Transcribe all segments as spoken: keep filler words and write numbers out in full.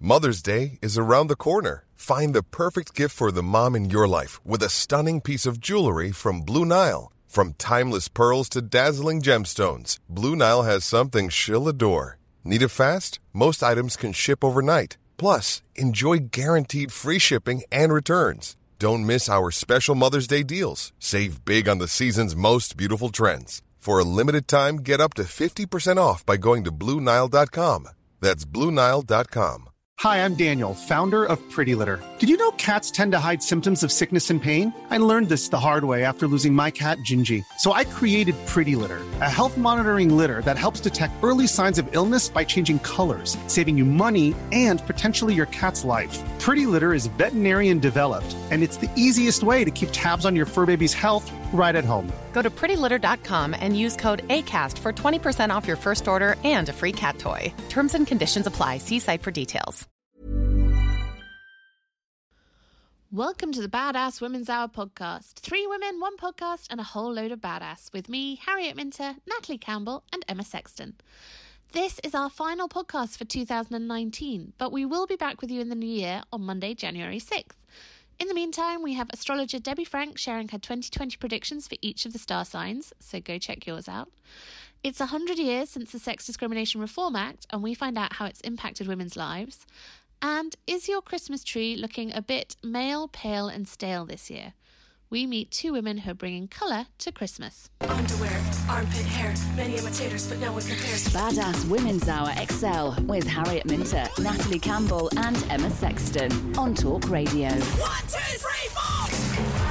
Mother's Day is around the corner. Find the perfect gift for the mom in your life with a stunning piece of jewelry from Blue Nile. From timeless pearls to dazzling gemstones, Blue Nile has something she'll adore. Need it fast? Most items can ship overnight. Plus, enjoy guaranteed free shipping and returns. Don't miss our special Mother's Day deals. Save big on the season's most beautiful trends. For a limited time, get up to fifty percent off by going to Blue Nile dot com. That's Blue Nile dot com. Hi, I'm Daniel, founder of Pretty Litter. Did you know cats tend to hide symptoms of sickness and pain? I learned this the hard way after losing my cat, Gingy. So I created Pretty Litter, a health monitoring litter that helps detect early signs of illness by changing colors, saving you money and potentially your cat's life. Pretty Litter is veterinarian developed, and it's the easiest way to keep tabs on your fur baby's health right at home. Go to pretty litter dot com and use code ACAST for twenty percent off your first order and a free cat toy. Terms and conditions apply. See site for details. Welcome to the Badass Women's Hour podcast. Three women, one podcast, and a whole load of badass with me, Harriet Minter, Natalie Campbell, and Emma Sexton. This is our final podcast for two thousand nineteen, but we will be back with you in the new year on Monday, January sixth. In the meantime, we have astrologer Debbie Frank sharing her twenty twenty predictions for each of the star signs, so go check yours out. It's one hundred years since the Sex Discrimination Reform Act, and we find out how it's impacted women's lives. And is your Christmas tree looking a bit male, pale and stale this year? We meet two women who are bringing colour to Christmas. Underwear, armpit hair, many imitators, but no one compares. Badass Women's Hour X L with Harriet Minter, Natalie Campbell and Emma Sexton on Talk Radio. One, two, three, four!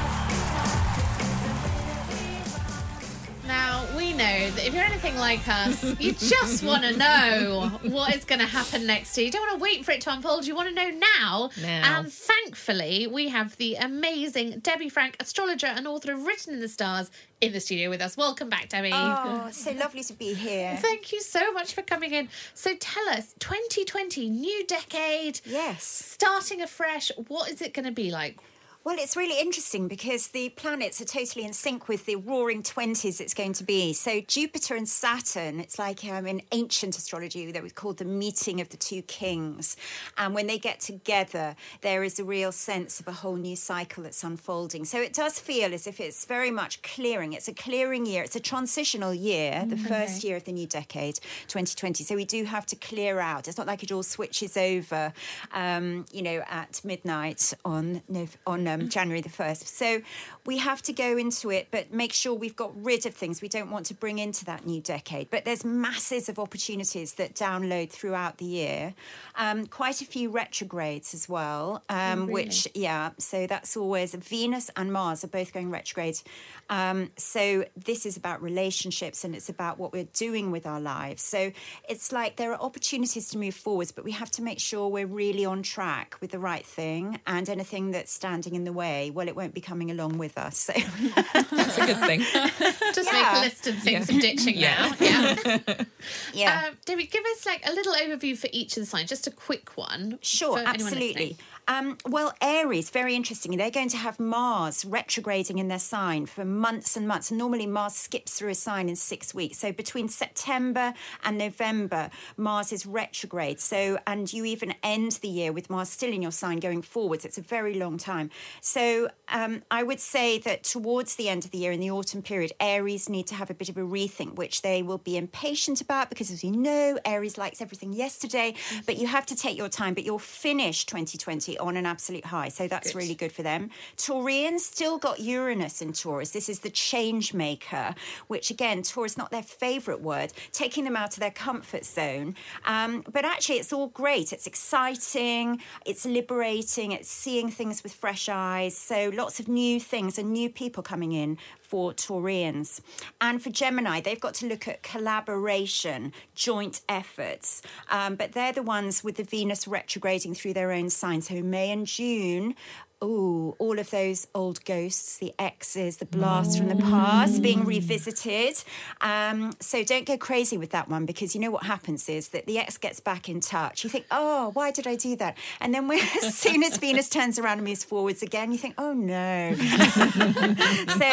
Now, we know that if you're anything like us, you just want to know what is going to happen next year. You don't want to wait for it to unfold. You want to know now. Now. And thankfully, we have the amazing Debbie Frank, astrologer and author of Written in the Stars, in the studio with us. Welcome back, Debbie. Oh, so lovely to be here. Thank you so much for coming in. So tell us, twenty twenty, new decade. Yes. Starting afresh, what is it going to be like? Well, it's really interesting because the planets are totally in sync with the roaring twenties it's going to be. So Jupiter and Saturn, it's like um, in ancient astrology that was called the meeting of the two kings. And when they get together, there is a real sense of a whole new cycle that's unfolding. So it does feel as if it's very much clearing. It's a clearing year. It's a transitional year, the mm-hmm. first year of the new decade, twenty twenty. So we do have to clear out. It's not like it all switches over, um, you know, at midnight on on. Um, January the first. So we have to go into it, but make sure we've got rid of things we don't want to bring into that new decade. But there's masses of opportunities that download throughout the year. Um, quite a few retrogrades as well, um, oh, really? which, yeah, so that's always Venus and Mars are both going retrograde. Um, so this is about relationships and it's about what we're doing with our lives. So it's like there are opportunities to move forwards, but we have to make sure we're really on track with the right thing, and anything that's standing in the way, well, it won't be coming along with us. So that's a good thing. Just yeah. make a list of things yeah. of ditching yeah. now. Yeah. yeah. Uh, Debbie, give us like a little overview for each of the signs, just a quick one. Sure, for anyone absolutely. listening. Um, well, Aries, very interesting. They're going to have Mars retrograding in their sign for months and months. And normally Mars skips through a sign in six weeks. So between September and November, Mars is retrograde. So, and you even end the year with Mars still in your sign going forwards. It's a very long time. So um, I would say that towards the end of the year, in the autumn period, Aries need to have a bit of a rethink, which they will be impatient about because, as you know, Aries likes everything yesterday. Mm-hmm. But you have to take your time. But you'll finish twenty twenty on an absolute high. So that's good. Really good for them. Taurians still got Uranus in Taurus. This is the change maker, which again, Taurus, not their favourite word, taking them out of their comfort zone. Um, but actually, it's all great. It's exciting. It's liberating. It's seeing things with fresh eyes. So lots of new things and new people coming in for Taurians. And for Gemini, they've got to look at collaboration, joint efforts. Um, but they're the ones with the Venus retrograding through their own signs. So May and June, oh, all of those old ghosts, the exes, the blasts from the past being revisited. Um, so don't go crazy with that one, because you know what happens is that the ex gets back in touch. You think, oh, why did I do that? And then when, as soon as Venus turns around and moves forwards again, you think, oh, no. so... Mm,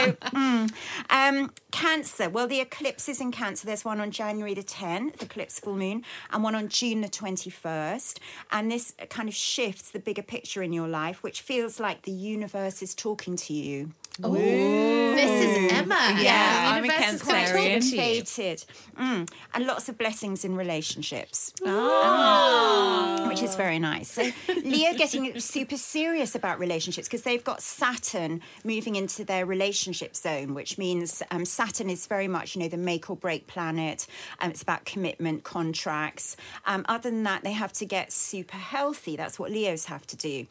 Mm. Um, Cancer. Well, the eclipses in Cancer, there's one on January the tenth, eclipse full moon, and one on June the twenty-first. And this kind of shifts the bigger picture in your life, which feels like the universe is talking to you. Ooh. This is Emma. Yeah, yeah I'm a Cancerian. Fated. Mm. And lots of blessings in relationships. Oh. Um, which is very nice. So Leo getting super serious about relationships because they've got Saturn moving into their relationship zone, which means um, Saturn is very much, you know, the make or break planet. Um, it's about commitment, contracts. Um, other than that, they have to get super healthy. That's what Leos have to do.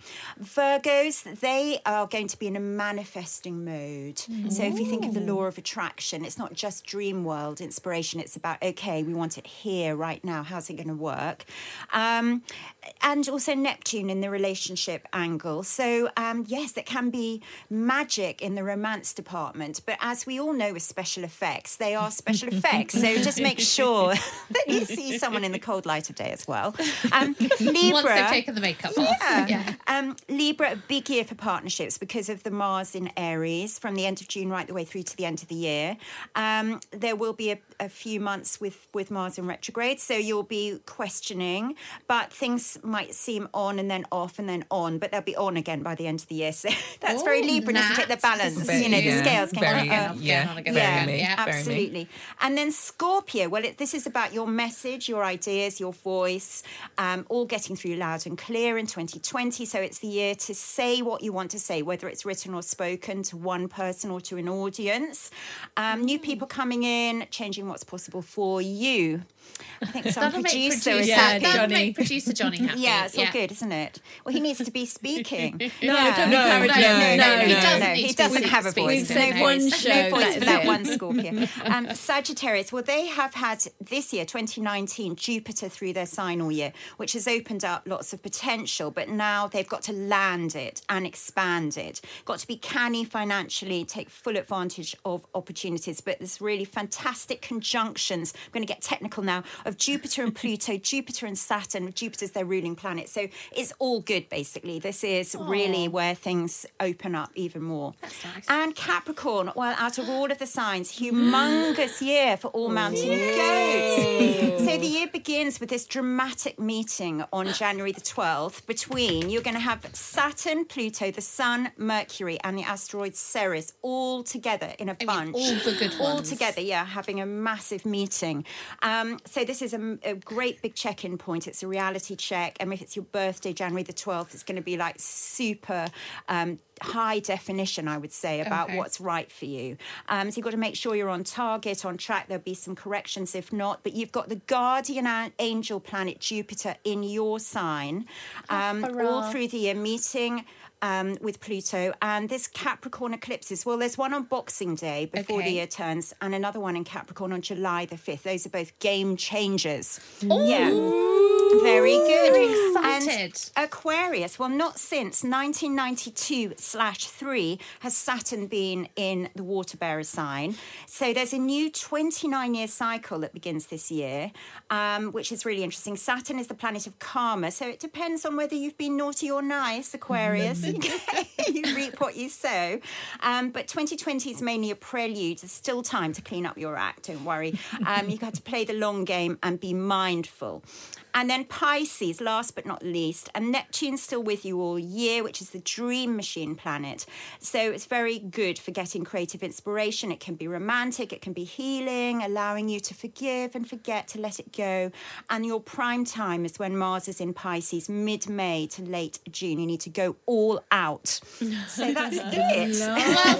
Virgos, they are going to be in a manifesting mode. Ooh. So if you think of the law of attraction, it's not just dream world inspiration. It's about, okay, we want it here right now. How's it going to work? Um, and also Neptune in the relationship angle. So um, yes, it can be magic in the romance department. But as we all know with special effects, they are special effects. So just make sure that you see someone in the cold light of day as well. Um, Libra. Once they've taken the makeup off. Yeah. yeah. Um, Libra, a big year for partnerships because of the Mars in Aries from the end of June right the way through to the end of the year. Um, there will be a, a few months with, with Mars in retrograde, so you'll be questioning, but things might seem on and then off and then on, but they'll be on again by the end of the year. So that's Ooh, very Libra, isn't it? The balance, very, you know, yeah. the scales can very, go up. Yeah, on again, yeah, again. yeah. absolutely. And then Scorpio, well, it, this is about your message, your ideas, your voice, um, all getting through loud and clear in twenty twenty. So it's the year to say what you want to say, whether it's written or spoken to one person or to an audience. Um, new people coming in, changing what's possible for you. I think some That'll producer make is yeah, happy. That'll Johnny. make producer Johnny happy. Yeah, it's all good, isn't it? Well, he needs to be speaking. No, yeah. don't no, encourage no, him. no, No, no, he no. doesn't, need he to doesn't be have a speaking. voice. We've said No one voice. show, No voice that's for that it. one Scorpio. Um, Sagittarius, well, they have had this year, twenty nineteen, Jupiter through their sign all year, which has opened up lots of potential, but now they've got to land it and expand it. Got to be canny financially, take full advantage of opportunities, but there's really fantastic conjunctions. I'm going to get technical now, of Jupiter and Pluto, Jupiter and Saturn. Jupiter's their ruling planet. So it's all good, basically. This is Aww. really where things open up even more. That's nice. And Capricorn, well, out of all of the signs, humongous year for all mountain goats. So the year begins with this dramatic meeting on January the twelfth between, you're going to have Saturn, Pluto, the Sun, Mercury, and the asteroid Ceres all together in a I bunch. mean, all the good ones. All together, yeah, having a massive meeting. Um, so this is a, a great big check-in point. It's a reality check. And if it's your birthday, January the twelfth, it's going to be like super um, high definition, I would say, about okay. what's right for you. Um, so you've got to make sure you're on target, on track. There'll be some corrections if not. But you've got the guardian angel planet Jupiter in your sign um, oh, all through the year, meeting Um, with Pluto. And this Capricorn eclipses, well, there's one on Boxing Day before okay. the year turns and another one in Capricorn on July the fifth. Those are both game changers. Ooh. Yeah. Very good. Very excited. And Aquarius, well, not since nineteen ninety-two slash three has Saturn been in the water bearer sign. So there's a new twenty-nine year cycle that begins this year, um, which is really interesting. Saturn is the planet of karma. So it depends on whether you've been naughty or nice, Aquarius. You reap what you sow. Um, but twenty twenty is mainly a prelude. There's still time to clean up your act. Don't worry. Um, you've got to play the long game and be mindful. And then Pisces, last but not least, and Neptune's still with you all year, which is the dream machine planet. So it's very good for getting creative inspiration. It can be romantic, it can be healing, allowing you to forgive and forget, to let it go. And your prime time is when Mars is in Pisces, mid-May to late June. You need to go all out. So that's it. Well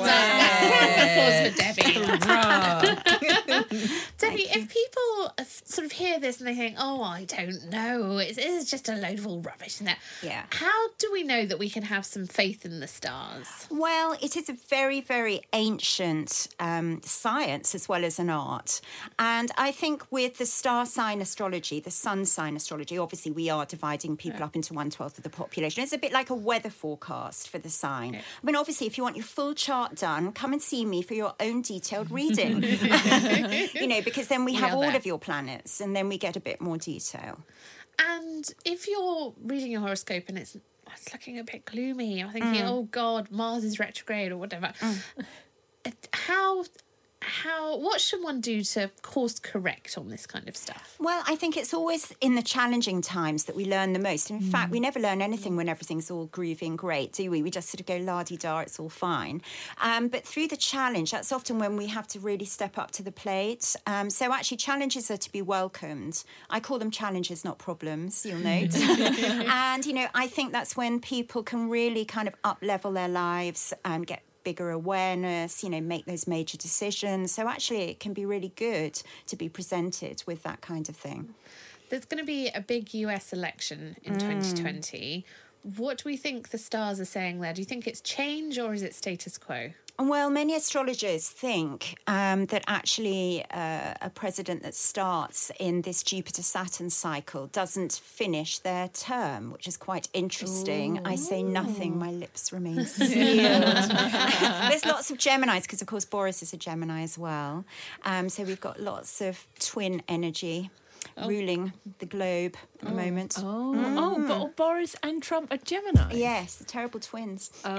done. Applause for Debbie. Debbie, if people sort of hear this and they think, oh, I don't know, it's, it's just a load of all rubbish, isn't it? Yeah. How do we know that we can have some faith in the stars? Well, it is a very, very ancient um, science as well as an art. And I think with the star sign astrology, the sun sign astrology, obviously we are dividing people yeah. up into one-twelfth of the population. It's a bit like a weather forecast for the sign. Yeah. I mean, obviously, if you want your full chart done, come and see me for your own detailed reading. You know, because then we, we have all there. of your planets and then we get a bit more detail. And if you're reading your horoscope and it's it's looking a bit gloomy, I'm thinking, mm. oh God, Mars is retrograde or whatever. Mm. how how what should one do to course correct on this kind of stuff? Well, I think it's always in the challenging times that we learn the most. In mm. fact, we never learn anything when everything's all groovy and great, do we? We just sort of go la-di-da, it's all fine. Um, but through the challenge, that's often when we have to really step up to the plate. Um, so actually, challenges are to be welcomed. I call them challenges, not problems, you'll note. And, you know, I think that's when people can really kind of up-level their lives and get bigger awareness, you know, make those major decisions. So actually it can be really good to be presented with that kind of thing. There's going to be a big U S election in mm. twenty twenty. What do we think the stars are saying there? Do you think it's change or is it status quo? Well, many astrologers think um, that actually uh, a president that starts in this Jupiter-Saturn cycle doesn't finish their term, which is quite interesting. Ooh. I say nothing, my lips remain sealed. There's lots of Geminis, because, of course, Boris is a Gemini as well. Um, so we've got lots of twin energy. Oh. Ruling the globe at the oh. moment. Oh, mm. oh, but Boris and Trump are Gemini. Yes, the terrible twins. Oh,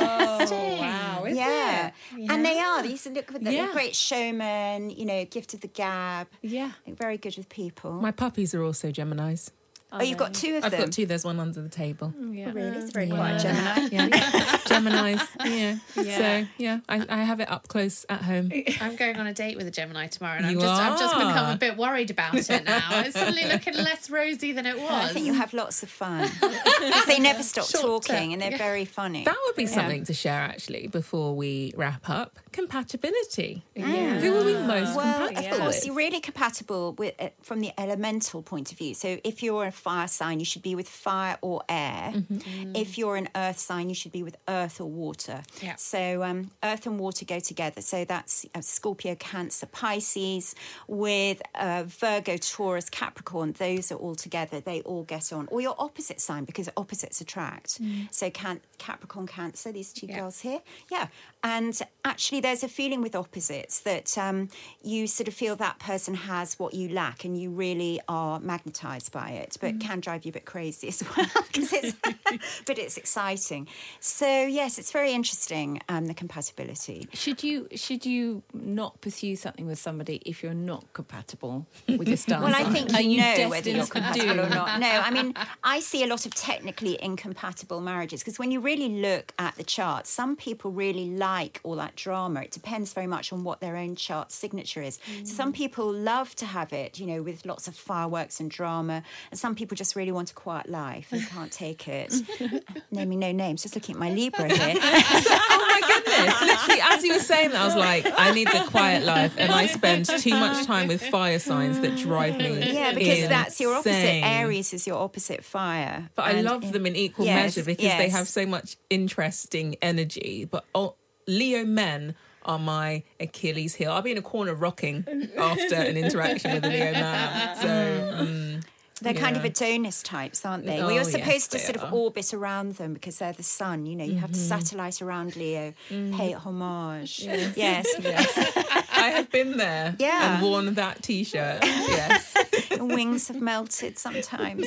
wow! Is yeah. it? yeah, and they are. They used to look with the yeah. great showman. You know, gift of the gab. Yeah, like, very good with people. My puppies are also Geminis. Oh, you've got two of I've them? I've got two. There's one under the table. Yeah. Oh, really? It's very yeah. quiet Gemini. Yeah. Geminis, yeah. yeah. So, yeah, I, I have it up close at home. I'm going on a date with a Gemini tomorrow and you I'm just, are. I've just become a bit worried about it now. It's suddenly looking less rosy than it was. I think you'll have lots of fun. Because they never stop Short talking term. And they're yeah. very funny. That would be yeah. something to share, actually, before we wrap up. Compatibility. Yeah. Who are we most well, compatible of course, with? you're really compatible with uh, from the elemental point of view. So if you're a fire sign, you should be with fire or air. Mm-hmm. Mm. If you're an earth sign, you should be with earth or water. Yeah. So um, earth and water go together. So that's uh, Scorpio, Cancer, Pisces. With uh, Virgo, Taurus, Capricorn, those are all together. They all get on. Or your opposite sign, because opposites attract. Mm. So can- Capricorn, Cancer, these two yeah. girls here. Yeah. And actually, there's a feeling with opposites that um, you sort of feel that person has what you lack and you really are magnetised by it, but mm. it can drive you a bit crazy as well. it's, but it's exciting. So, yes, it's very interesting, um, the compatibility. Should you should you not pursue something with somebody if you're not compatible with your star Well, sign? I think Are you, you know whether you're compatible do? or not. No, I mean, I see a lot of technically incompatible marriages because when you really look at the charts, some people really like like all that drama. It depends very much on what their own chart signature is. Mm. So some people love to have it, you know, with lots of fireworks and drama, and some people just really want a quiet life and can't take it. Naming no names, just looking at my Libra here. Oh my goodness. Literally, as you were saying that, I was like, I need the quiet life, and I spend too much time with fire signs that drive me Yeah, because insane. That's your opposite. Aries is your opposite fire. But and I love them in equal yes, measure because yes. they have so much interesting energy. But oh, Leo men are my Achilles heel. I'll be in a corner rocking after an interaction with a Leo man. So um, they're yeah. kind of Adonis types, aren't they? Oh, well, you're supposed yes, to sort are. of orbit around them because they're the sun. You know, you mm-hmm. have to satellite around Leo, mm. pay homage. Yes. Yes. yes. I have been there yeah. and worn that T-shirt. Yes. Wings have melted sometimes.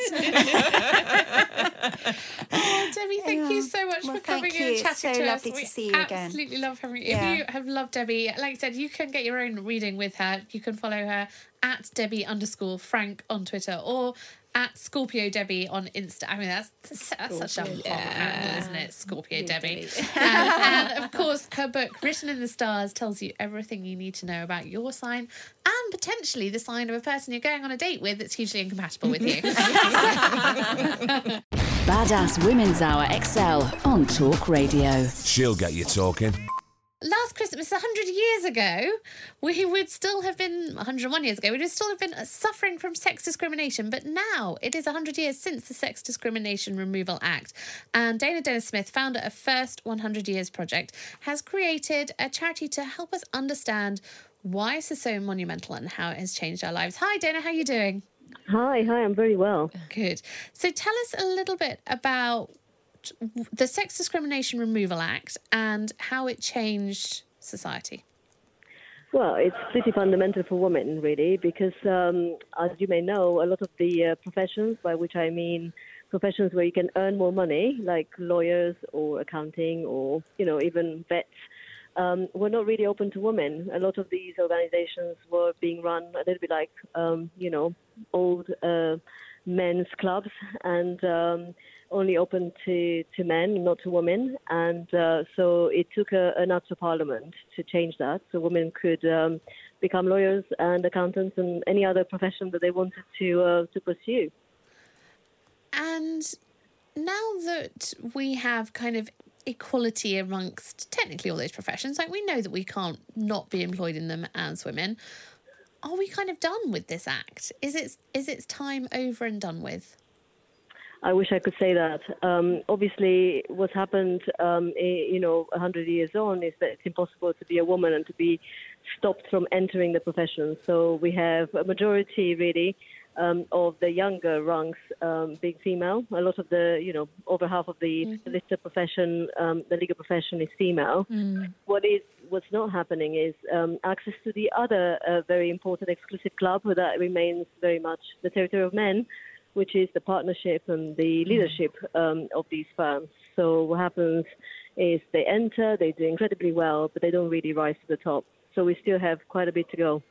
Oh, Debbie, thank yeah. you so much well, for coming thank in you. and chatting it's so to us. lovely to We see you again. Absolutely love having you. Yeah. If you have loved Debbie, like I said, you can get your own reading with her. You can follow her at Debbie underscore Frank on Twitter or at Scorpio Debbie on Insta. I mean, that's, that's such a fun handle, isn't it? Scorpio yeah, Debbie. um, and of course, her book, Written in the Stars, tells you everything you need to know about your sign and potentially the sign of a person you're going on a date with that's hugely incompatible with you. Badass Women's Hour X L on Talk Radio. She'll get you talking. Last Christmas, one hundred years ago, we would still have been, one hundred one years ago, we would still have been suffering from sex discrimination. But now it is one hundred years since the Sex Discrimination Removal Act. And Dana Dennis-Smith, founder of First one hundred Years Project, has created a charity to help us understand why this is so monumental and how it has changed our lives. Hi, Dana, how are you doing? Hi, hi, I'm very well. Good. So tell us a little bit about the Sex Discrimination Removal Act and how it changed society. Well, it's pretty fundamental for women, really, because um, as you may know, a lot of the uh, professions, by which I mean professions where you can earn more money, like lawyers or accounting or, you know, even vets, um, were not really open to women. A lot of these organizations were being run a little bit like, um, you know, old uh, men's clubs, and um, only open to, to men, not to women. And uh, so it took a, an act of parliament to change that, so women could um, become lawyers and accountants and any other profession that they wanted to uh, to pursue. And now that we have kind of equality amongst technically all those professions, like we know that we can't not be employed in them as women, are we kind of done with this act? Is it is its time over and done with? I wish I could say that. Um, obviously, what's happened, um, you know, a hundred years on, is that it's impossible to be a woman and to be stopped from entering the profession. So we have a majority, really, um, of the younger ranks um, being female. A lot of the, you know, over half of the mm-hmm. solicitor profession, um, the legal profession is female. Mm. What is what's not happening is um, access to the other uh, very important exclusive club that remains very much the territory of men, which is the partnership and the leadership um, of these firms. So what happens is they enter, they do incredibly well, but they don't really rise to the top. So we still have quite a bit to go.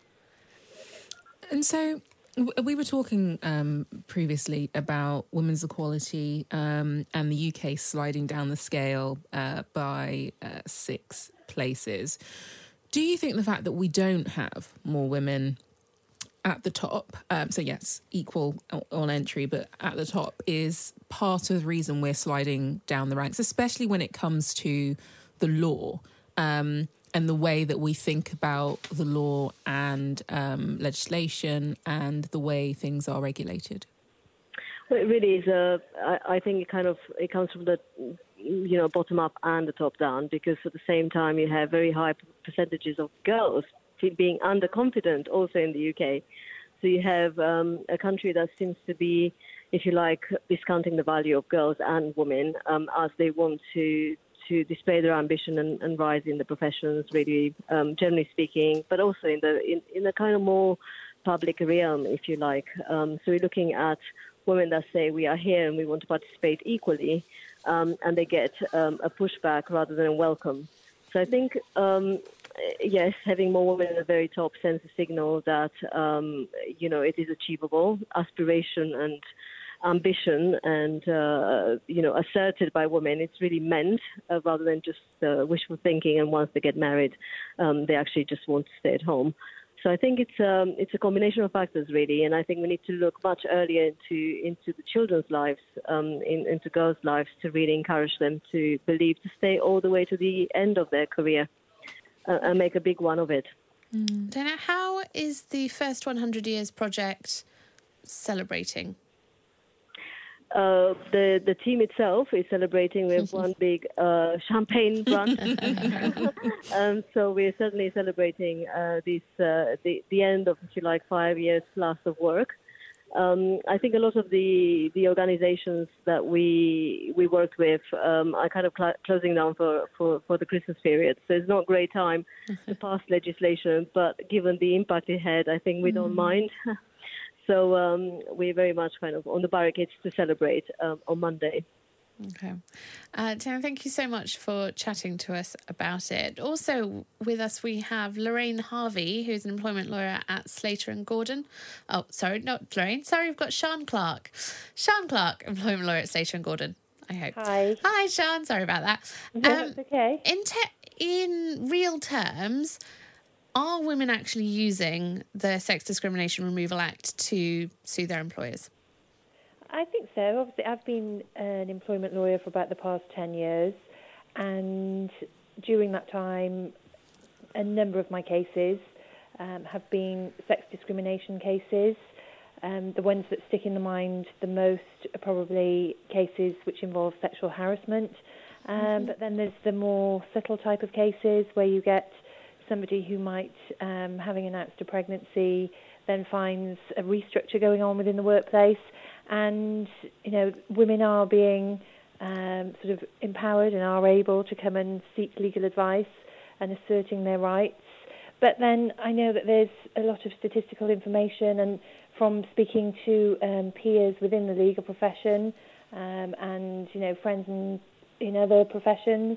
And so we were talking um, previously about women's equality um, and the U K sliding down the scale uh, by uh, six places. Do you think the fact that we don't have more women at the top, um, so yes, equal on entry, but at the top is part of the reason we're sliding down the ranks, especially when it comes to the law um, and the way that we think about the law and um, legislation and the way things are regulated? Well, it really is. A, I, I think it kind of it comes from the you know bottom up and the top down, because at the same time you have very high percentages of girls being underconfident also in the U K. So you have um, a country that seems to be, if you like, discounting the value of girls and women um, as they want to to display their ambition and, and rise in the professions, really, um, generally speaking, but also in the in, in the kind of more public realm, if you like. Um, so we're looking at women that say we are here and we want to participate equally, um, and they get um, a pushback rather than a welcome. So I think, um, yes, having more women at the very top sends a signal that, um, you know, it is achievable. Aspiration and ambition and, uh, you know, asserted by women, it's really meant uh, rather than just uh, wishful thinking. And once they get married, um, they actually just want to stay at home. So I think it's um, it's a combination of factors, really, and I think we need to look much earlier into into the children's lives, um, in, into girls' lives, to really encourage them to believe, to stay all the way to the end of their career uh, and make a big one of it. Mm. Dana, how is the First one hundred Years project celebrating? Uh, the the team itself is celebrating with one big uh, champagne run. um, so we're certainly celebrating uh, this uh, the the end of, if you like, five years plus of work. Um, I think a lot of the, the organizations that we we worked with um, are kind of cl- closing down for, for, for the Christmas period. So it's not a great time to pass legislation, but given the impact it had, I think we mm. don't mind. So um, we're very much kind of on the barricades to celebrate um, on Monday. Okay. Uh, Tina, thank you so much for chatting to us about it. Also with us, we have Lorraine Harvey, who's an employment lawyer at Slater and Gordon. Oh, sorry, not Lorraine. Sorry, we've got Sian Clark. Sian Clark, employment lawyer at Slater and Gordon, I hope. Hi. Hi, Sian. Sorry about that. No, um, that's okay. In, te- in real terms, are women actually using the Sex Discrimination Removal Act to sue their employers? I think so. Obviously, I've been an employment lawyer for about the past ten years, and during that time, a number of my cases um, have been sex discrimination cases. Um, the ones that stick in the mind the most are probably cases which involve sexual harassment, um, mm-hmm. but then there's the more subtle type of cases where you get somebody who might, um, having announced a pregnancy, then finds a restructure going on within the workplace. And, you know, women are being um, sort of empowered and are able to come and seek legal advice and asserting their rights. But then I know that there's a lot of statistical information, and from speaking to um, peers within the legal profession um, and, you know, friends in, in other professions,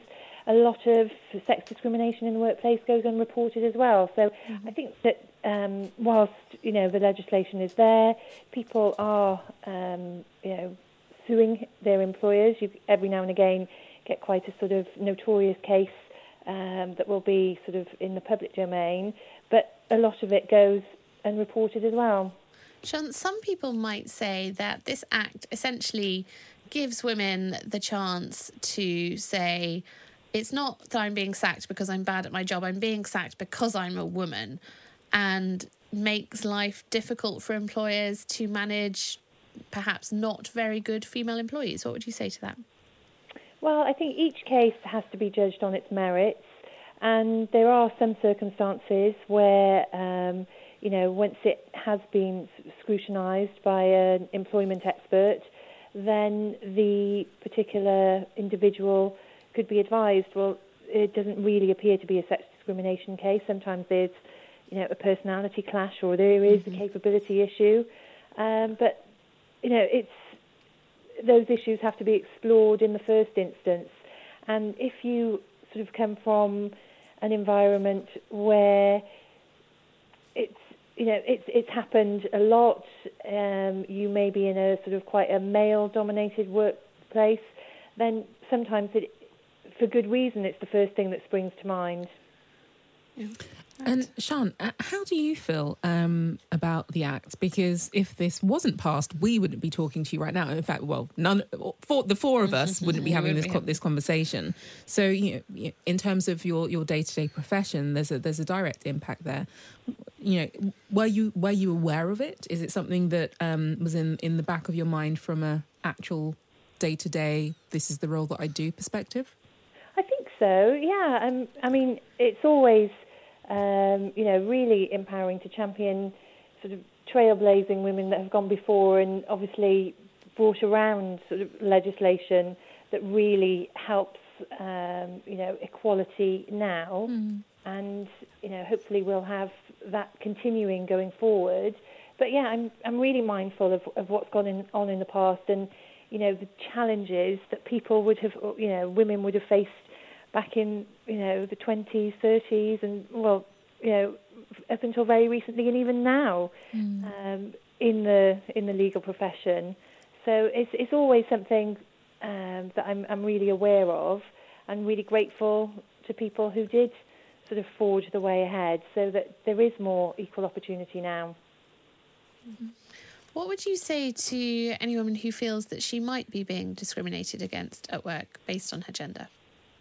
a lot of sex discrimination in the workplace goes unreported as well. So mm-hmm. I think that um, whilst, you know, the legislation is there, people are, um, you know, suing their employers. You every now and again get quite a sort of notorious case um, that will be sort of in the public domain, but a lot of it goes unreported as well. Sian, some people might say that this act essentially gives women the chance to say, it's not that I'm being sacked because I'm bad at my job, I'm being sacked because I'm a woman, and makes life difficult for employers to manage perhaps not very good female employees. What would you say to that? Well, I think each case has to be judged on its merits, and there are some circumstances where um, you know, once it has been scrutinised by an employment expert, then the particular individual could be advised, well, it doesn't really appear to be a sex discrimination case. Sometimes there's, you know, a personality clash, or there is mm-hmm. a capability issue. Um, but, you know, it's those issues have to be explored in the first instance. And if you sort of come from an environment where it's, you know, it's it's happened a lot. Um, you may be in a sort of quite a male-dominated workplace. Then sometimes, it, for good reason, it's the first thing that springs to mind. Yeah. And Sian, uh, how do you feel um, about the Act? Because if this wasn't passed, we wouldn't be talking to you right now. In fact, well, none, four, the four of us wouldn't be having this co- this conversation. So, you know, in terms of your, your day-to-day profession, there's a there's a direct impact there. You know, were you were you aware of it? Is it something that um, was in, in the back of your mind from a actual day-to-day, this is the role that I do perspective? I think so. Yeah. Um, I mean, it's always. Um, you know, really empowering to champion sort of trailblazing women that have gone before and obviously brought around sort of legislation that really helps, um, you know, equality now. Mm. And, you know, hopefully we'll have that continuing going forward. But, yeah, I'm I'm really mindful of, of what's gone in, on in the past and, you know, the challenges that people would have, you know, women would have faced back in, you know, the twenties, thirties, and, well, you know, up until very recently and even now mm. um, in the in the legal profession. So it's it's always something um, that I'm, I'm really aware of and really grateful to people who did sort of forge the way ahead so that there is more equal opportunity now. Mm-hmm. What would you say to any woman who feels that she might be being discriminated against at work based on her gender?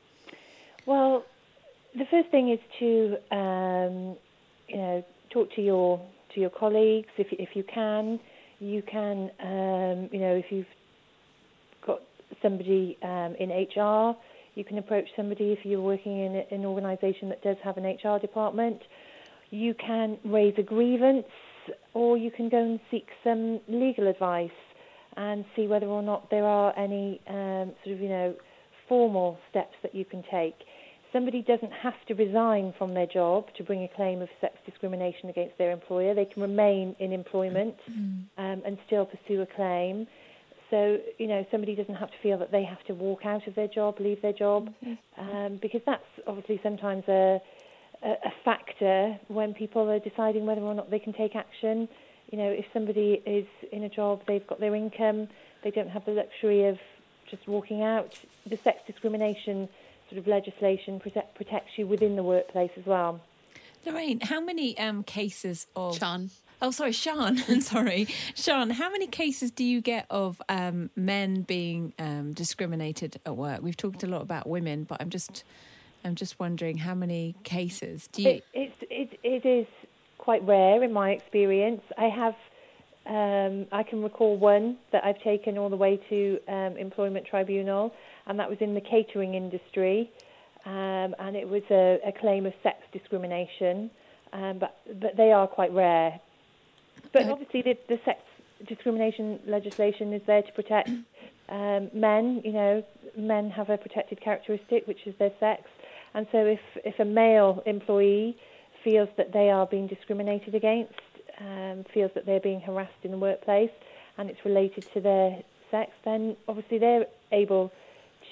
Well, the first thing is to, um, you know, talk to your to your colleagues if if you can. You can, um, you know, if you've got somebody um, in H R, you can approach somebody if you're working in an organisation that does have an H R department. You can raise a grievance, or you can go and seek some legal advice and see whether or not there are any um, sort of, you know, formal steps that you can take. Somebody doesn't have to resign from their job to bring a claim of sex discrimination against their employer. They can remain in employment mm. um, and still pursue a claim. So, you know, somebody doesn't have to feel that they have to walk out of their job, leave their job, mm-hmm. um, because that's obviously sometimes a, a, a factor when people are deciding whether or not they can take action. You know, if somebody is in a job, they've got their income, they don't have the luxury of just walking out. The sex discrimination sort of legislation protect, protects you within the workplace as well. Lorraine, how many um, cases of... Sian. Oh, sorry, Sian. sorry. Sian, how many cases do you get of um, men being um, discriminated at work? We've talked a lot about women, but I'm just I'm just wondering how many cases do you... It, it, it, it is quite rare in my experience. I have... Um, I can recall one that I've taken all the way to um, employment tribunal, and that was in the catering industry, um, and it was a, a claim of sex discrimination, um, but but they are quite rare. But yeah. obviously the, the sex discrimination legislation is there to protect um, men. You know, men have a protected characteristic, which is their sex, and so if, if a male employee feels that they are being discriminated against, um, feels that they're being harassed in the workplace, and it's related to their sex, then obviously they're able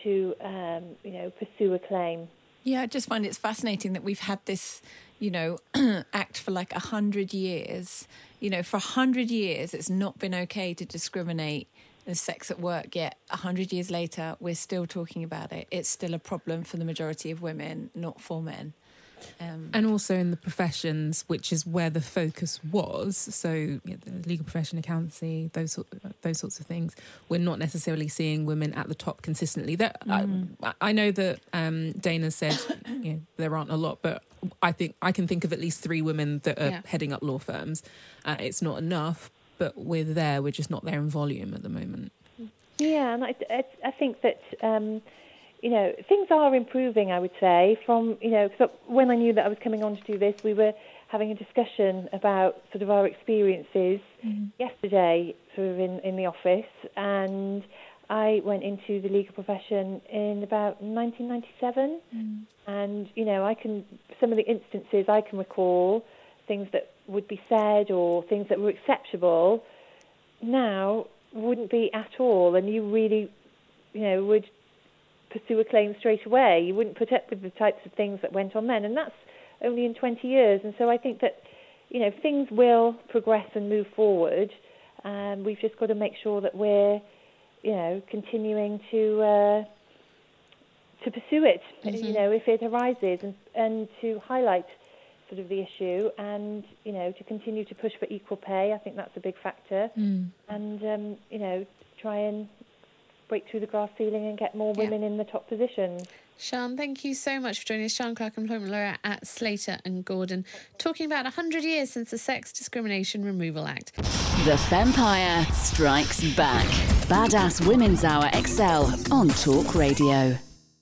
to, um, you know, pursue a claim. Yeah, I just find it's fascinating that we've had this, you know, act for like a hundred years. You know, for a hundred years, it's not been okay to discriminate against sex at work. Yet a hundred years later, we're still talking about it. It's still a problem for the majority of women, not for men. Um, and also in the professions, which is where the focus was. So, you know, the legal profession, accountancy, those sort, those sorts of things. We're not necessarily seeing women at the top consistently. That mm. I, I know that um, Dana said you know, there aren't a lot, but I think I can think of at least three women that are yeah. heading up law firms. Uh, it's not enough, but we're there. We're just not there in volume at the moment. Yeah, and I, I, I think that. Um, You know, things are improving, I would say, from, you know, cause when I knew that I was coming on to do this, we were having a discussion about sort of our experiences mm. yesterday, sort of in, in the office, and I went into the legal profession in about nineteen ninety-seven, mm. and, you know, I can, some of the instances I can recall, things that would be said or things that were acceptable, now wouldn't be at all, and you really, you know, would pursue a claim straight away. You wouldn't put up with the types of things that went on then, and that's only in twenty years. And so I think that, you know, things will progress and move forward. Um, we've just got to make sure that we're, you know, continuing to uh, to pursue it, mm-hmm. you know, if it arises, and, and to highlight sort of the issue, and, you know, to continue to push for equal pay. I think that's a big factor. Mm. And, um, you know, try and break through the glass ceiling and get more women yeah. in the top positions. Sian, thank you so much for joining us. Sian Clark, employment lawyer at Slater and Gordon, talking about one hundred years since the Sex Discrimination Removal Act. The Fempire strikes back. Badass Women's Hour X L on Talk Radio.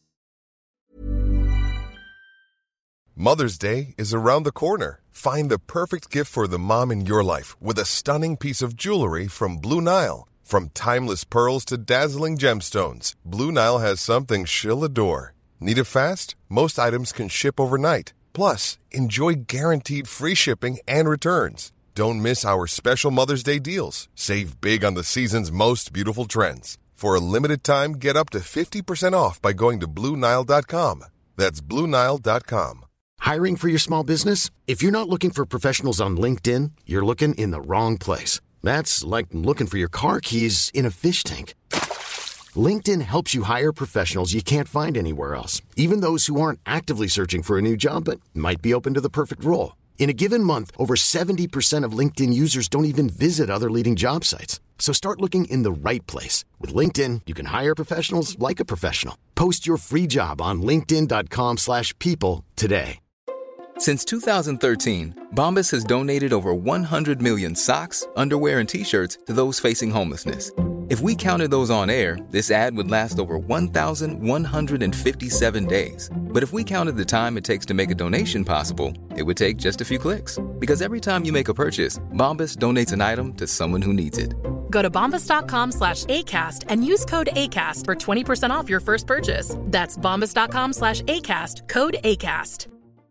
Mother's Day is around the corner. Find the perfect gift for the mom in your life with a stunning piece of jewelry from Blue Nile. From timeless pearls to dazzling gemstones, Blue Nile has something she'll adore. Need it fast? Most items can ship overnight. Plus, enjoy guaranteed free shipping and returns. Don't miss our special Mother's Day deals. Save big on the season's most beautiful trends. For a limited time, get up to fifty percent off by going to Blue Nile dot com. That's Blue Nile dot com. Hiring for your small business? If you're not looking for professionals on LinkedIn, you're looking in the wrong place. That's like looking for your car keys in a fish tank. LinkedIn helps you hire professionals you can't find anywhere else, even those who aren't actively searching for a new job but might be open to the perfect role. In a given month, over seventy percent of LinkedIn users don't even visit other leading job sites. So start looking in the right place. With LinkedIn, you can hire professionals like a professional. Post your free job on linkedin dot com slash people today. Since two thousand thirteen, Bombas has donated over one hundred million socks, underwear, and T-shirts to those facing homelessness. If we counted those on air, this ad would last over one thousand one hundred fifty-seven days. But if we counted the time it takes to make a donation possible, it would take just a few clicks. Because every time you make a purchase, Bombas donates an item to someone who needs it. Go to bombas dot com slash ACAST and use code ACAST for twenty percent off your first purchase. That's bombas dot com slash ACAST, code ACAST.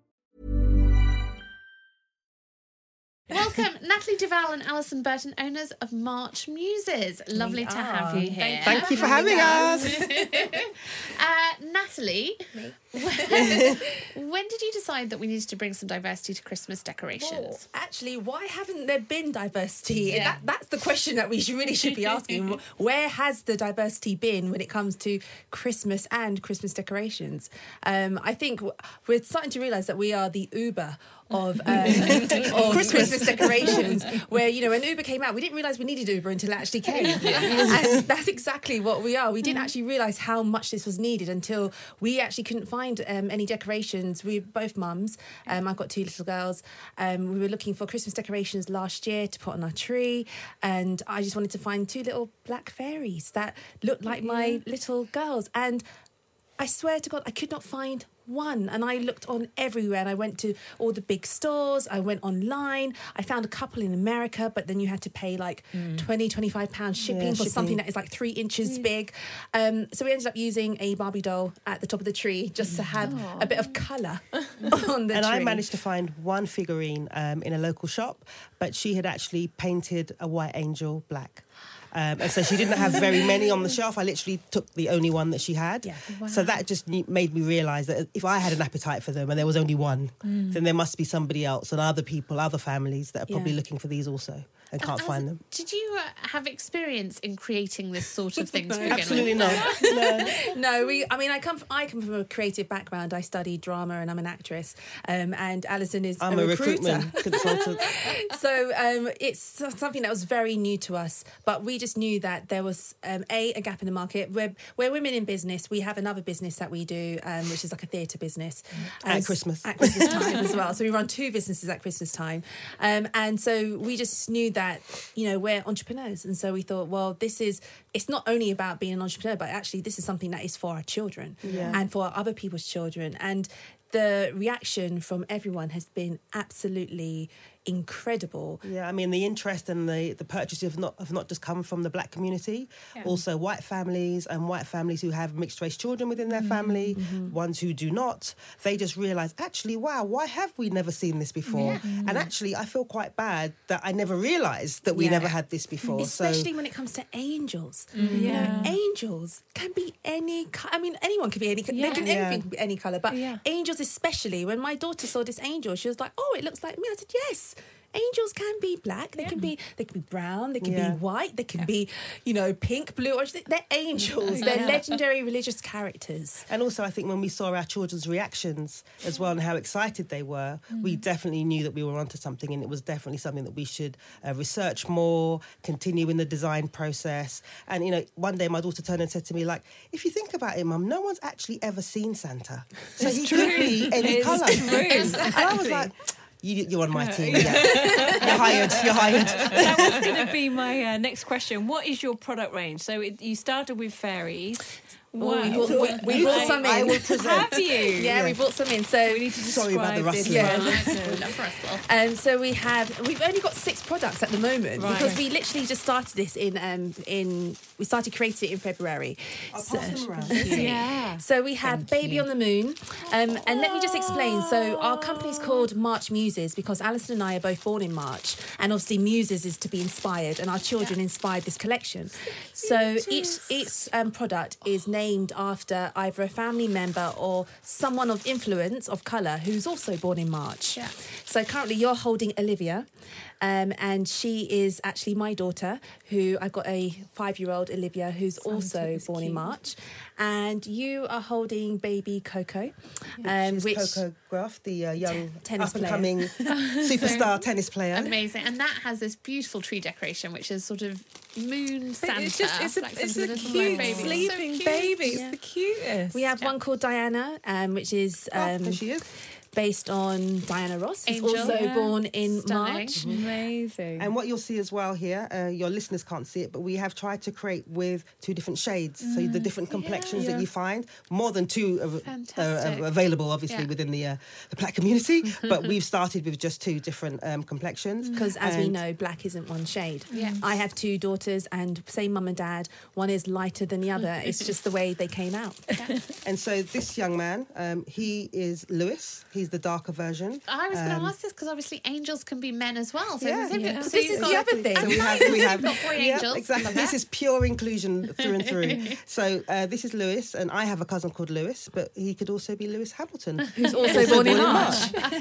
Welcome, Natalie Duval and Alison Burton, owners of March Muses. Lovely we to are. have you here. Thank, Thank you for having us. uh, Natalie, when, when did you decide that we needed to bring some diversity to Christmas decorations? Well, actually, why haven't there been diversity? Yeah. That, that's the question that we should, really should be asking. Where has the diversity been when it comes to Christmas and Christmas decorations? Um, I think we're starting to realise that we are the Uber of, um, of Christmas decorations, where, you know, when Uber came out, we didn't realise we needed Uber until it actually came. And that's exactly what we are. We didn't actually realise how much this was needed until we actually couldn't find um, any decorations. We're both mums. Um, I've got two little girls. Um, we were looking for Christmas decorations last year to put on our tree, and I just wanted to find two little black fairies that looked like my little girls. And I swear to God, I could not find one. And I looked on everywhere, and I went to all the big stores. I went online. I found a couple in America, but then you had to pay like mm. twenty, twenty-five pounds shipping yeah, for shipping. something that is like three inches mm. big. Um, so we ended up using a Barbie doll at the top of the tree just to have oh. a bit of colour on the and tree. I managed to find one figurine um, in a local shop, but she had actually painted a white angel black. Um, and so she didn't have very many on the shelf. I literally took the only one that she had. Yeah. Wow. So that just ne- made me realise that if I had an appetite for them and there was only one, Mm. then there must be somebody else and other people, other families that are probably Yeah. looking for these also and can't As- find them. Did you uh, have experience in creating this sort of thing to No. begin Absolutely with? not. No. No, we. I mean, I come. From, I come from a creative background. I studied drama, and I'm an actress. Um, and Alison is I'm a a recruiter. recruitment consultant. So um, it's something that was very new to us. But we just knew that there was um, a a gap in the market. We're, we're women in business. We have another business that we do, um, which is like a theatre business At And- Christmas. At Christmas time as well. So we run two businesses at Christmas time, um, and so we just knew that you know we're entrepreneurs, and so we thought, well, this is. It's not only about being an entrepreneur, but actually this is something that is for our children Yeah. and for other people's children. And the reaction from everyone has been absolutely incredible. Yeah, I mean, the interest and the, the purchase have not have not just come from the black community, Yeah. also white families and white families who have mixed race children within their family, ones who do not. They just realise, actually, wow, why have we never seen this before? Yeah. And actually, I feel quite bad that I never realised that we Yeah. never had this before. Especially so, when it comes to angels. Mm. You know, Yeah. angels can be any co- I mean, anyone can be any co- Yeah. they can Yeah. anything can be any colour. But Yeah. angels especially, when my daughter saw this angel, she was like, oh, it looks like me. I said, yes. Angels can be black. They can be. They can be brown. They can Yeah. be white. They can be, you know, pink, blue. Orange. They're angels. They're Yeah. legendary religious characters. and also, I think when we saw our children's reactions as well and how excited they were, we definitely knew that we were onto something, and it was definitely something that we should uh, research more, continue in the design process. And, you know, one day my daughter turned and said to me, like, if you think about it, Mum, no one's actually ever seen Santa. So It's he true. could be any It's colour. true. And I was like, you, you're on my team. Yeah. You're hired. You're hired. That was going to be my uh, next question. What is your product range? So it, you started with fairies. Oh, we brought, we, we You brought talk, some in. I will present. Have you? Yeah, we brought some in. So we need to Sorry about the describe this. rustling. Yeah. Um, so we have we've only got six products at the moment Right. because we literally just started this in um in we started creating it in February. I'll So, pass them around. Yeah. so we have Baby on the Moon, um, and let me just explain. So our company's called March Muses because Alison and I are both born in March, and obviously Muses is to be inspired, and our children inspired this collection. So each each um, product is named after either a family member or someone of influence of colour who's also born in March. Yeah. So currently you're holding Olivia, um, and she is actually my daughter, who I've got a five-year-old Olivia who's also born in March. And you are holding baby Coco, um, She's which Coco Graf, the uh, young tennis up-and-coming superstar tennis player. Amazing. And that has this beautiful tree decoration, which is sort of moon Santa. It's just it's a, like it's some a little cute baby. So sleeping cute. baby. It's Yeah. the cutest. we have one called Diana, um, which is Oh, um, there she is. based on Diana Ross, who's Angel. also Yeah. born in Stunning. March. Amazing. And what you'll see as well here, uh, your listeners can't see it, but we have tried to create with two different shades. So the different complexions Yeah. that you find, more than two uh, uh, Fantastic. uh, available, obviously, Yeah. within the uh, the black community. But we've started with just two different um, complexions. Because as we And- know, black isn't one shade. Yeah. I have two daughters, and same mum and dad. One is lighter than the other. It's just the way they came out. And so this young man, um, he is Lewis. He's the darker version. I was going Um, to ask this because obviously angels can be men as well. So Yeah, there's yeah. so This you've is got- the other thing. So we have, we have Got boy yeah, angels. exactly. Love This that. is pure inclusion through and through. So uh, this is Lewis, and I have a cousin called Lewis, but he could also be Lewis Hamilton, Who's also born in March.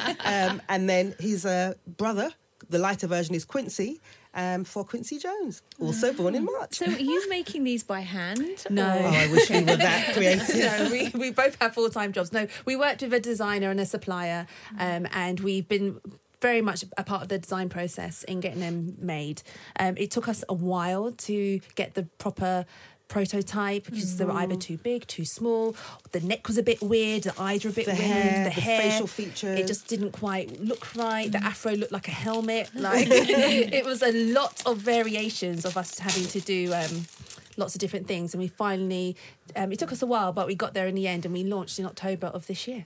um, and then his uh, brother, the lighter version, is Quincy. Um, for Quincy Jones, also born in March. So are you making these by hand? No. Oh, I wish we were that creative. no, we, we both have full-time jobs. No, we worked with a designer and a supplier, um, and we've been very much a part of the design process in getting them made. Um, it took us a while to get the proper prototype because they were either too big, too small. The neck was a bit weird, the eyes were a bit The weird, hair, the the hair, facial features. It just didn't quite look right. The afro looked like a helmet. Like it was a lot of variations of us having to do um, lots of different things, and we finally. Um, it took us a while, but we got there in the end, and we launched in October of this year.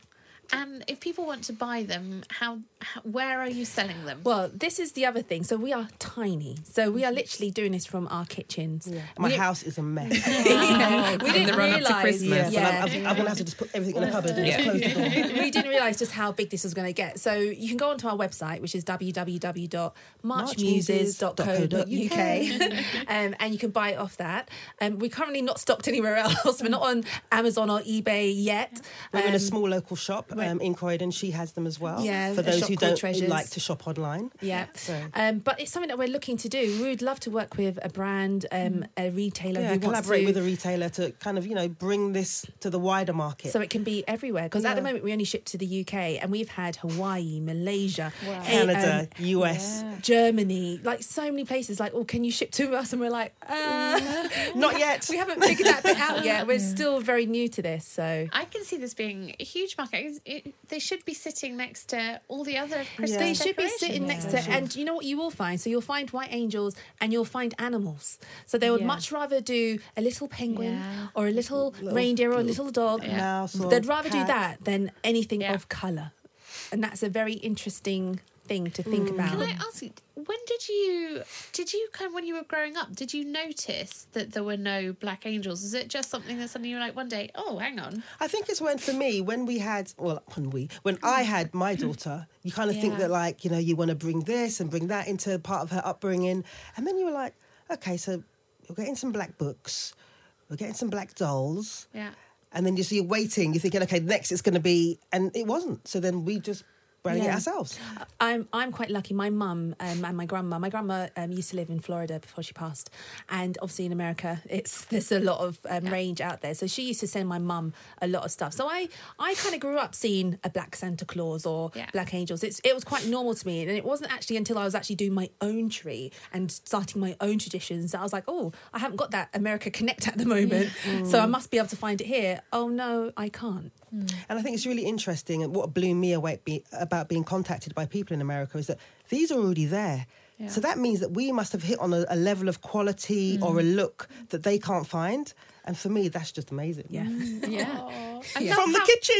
And if people want to buy them, how, how where are you selling them? Well, this is the other thing. So we are tiny. So we are literally doing this from our kitchens. Yeah. My we house is a mess. yeah. We didn't realise. Yeah, yeah. I'm, I'm, I'm going to have to just put everything in a cupboard and yeah. just close the door. We didn't realise just how big this was going to get. So you can go onto our website, which is w w w dot march muses dot co dot u k, um, and you can buy it off that. Um, we're currently not stocked anywhere else. We're not on Amazon or eBay yet. We're um, in a small local shop um, in Croydon. She has them as well. Yeah, for those who don't Treasures. like to shop online. Yeah, so. um, but it's something that we're looking to do. We would love to work with a brand, um, a retailer Yeah, who collaborate wants to, with a retailer to kind of, you know, bring this to the wider market. so it can be everywhere. Because Yeah. at the moment we only ship to the U K, and we've had Hawaii, Malaysia, Wow. a- Canada, um, U S. yeah. Germany, like so many places. Like, oh, can you ship to us? And we're like, uh, not yet. We haven't figured that bit out yet. We're still very new to this, so I can see this being a huge market. It, it, they should be sitting next to all the other Christmas they should be decorations. sitting next to, and you know what you will find? So you'll find white angels and you'll find animals. So they would Yeah. much rather do a little penguin Yeah. or a little, Little- reindeer or a little dog. Yeah. Mouse or They'd rather do cat. that than anything of colour. And that's a very interesting thing to think about. Can I ask you, when did you did you kind of, when you were growing up, did you notice that there were no black angels? Is it just something that suddenly you were like one day, oh, hang on? I think it's when, for me, when we had, well, when we, when I had my daughter, you kind of think Yeah. that, like, you know, you want to bring this and bring that into part of her upbringing. And then you were like, okay, so we're getting some black books, we're getting some black dolls. Yeah. And then you see you're waiting, you're thinking, okay, next it's going to be, and it wasn't. So then we just brand it Yeah. ourselves. I'm I'm quite lucky. My mum um, and my grandma. My grandma um, used to live in Florida before she passed, and obviously in America, it's there's a lot of um, range out there. So she used to send my mum a lot of stuff. So I I kind of grew up seeing a black Santa Claus or Yeah. black angels. It's it was quite normal to me, and it wasn't actually until I was actually doing my own tree and starting my own traditions that I was like, oh, I haven't got that America Connect at the moment, Mm. so I must be able to find it here. Oh no, I can't. And I think it's really interesting, and what blew me away be, about being contacted by people in America is that these are already there. Yeah. So that means that we must have hit on a, a level of quality or a look that they can't find. And for me, that's just amazing. Yeah. Yeah. I From the how- kitchen.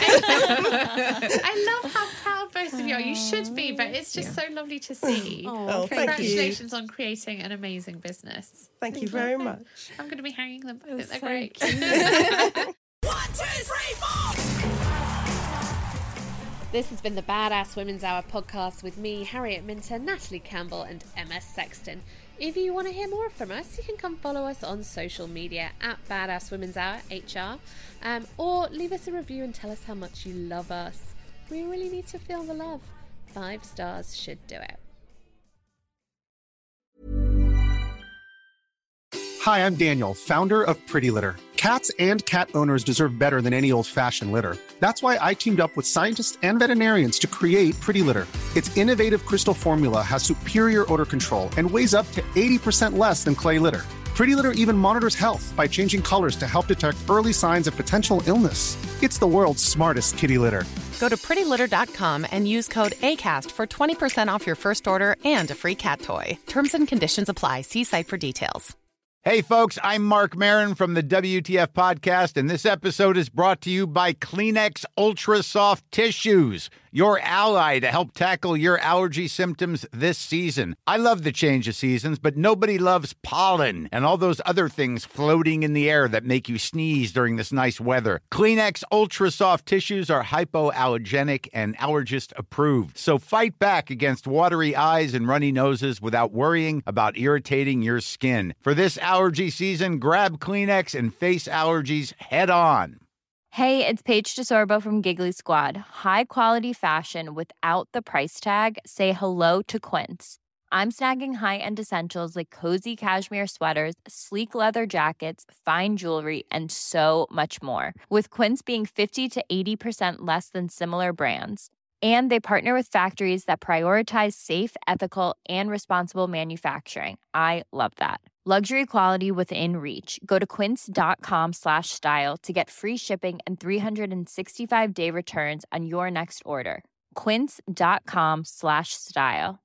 I love how proud both of you are. You should be, but it's just so lovely to see. Oh, thank you. Congratulations on creating an amazing business. Thank you very much. I'm going to be hanging them. I think they're great. One, two, three, four. This has been the Badass Women's Hour podcast with me, Harriet Minter, Natalie Campbell, and Emma Sexton. If you want to hear more from us, you can come follow us on social media at Badass Women's Hour H R, um, or leave us a review and tell us how much you love us. We really need to feel the love. Five stars should do it. Hi, I'm Daniel, founder of Pretty Litter. Cats and cat owners deserve better than any old-fashioned litter. That's why I teamed up with scientists and veterinarians to create Pretty Litter. Its innovative crystal formula has superior odor control and weighs up to eighty percent less than clay litter. Pretty Litter even monitors health by changing colors to help detect early signs of potential illness. It's the world's smartest kitty litter. Go to pretty litter dot com and use code ACAST for twenty percent off your first order and a free cat toy. Terms and conditions apply. See site for details. Hey, folks, I'm Mark Maron from the W T F Podcast, and this episode is brought to you by Kleenex Ultra Soft Tissues, your ally to help tackle your allergy symptoms this season. I love the change of seasons, but nobody loves pollen and all those other things floating in the air that make you sneeze during this nice weather. Kleenex Ultra Soft Tissues are hypoallergenic and allergist approved, so fight back against watery eyes and runny noses without worrying about irritating your skin. For this allergy season, grab Kleenex and face allergies head on. Hey, it's Paige DeSorbo from Giggly Squad. High quality fashion without the price tag. Say hello to Quince. I'm snagging high-end essentials like cozy cashmere sweaters, sleek leather jackets, fine jewelry, and so much more. With Quince being fifty to eighty percent less than similar brands. And they partner with factories that prioritize safe, ethical, and responsible manufacturing. I love that. Luxury quality within reach. Go to quince.com slash style to get free shipping and three sixty-five day returns on your next order. Quince.com slash style.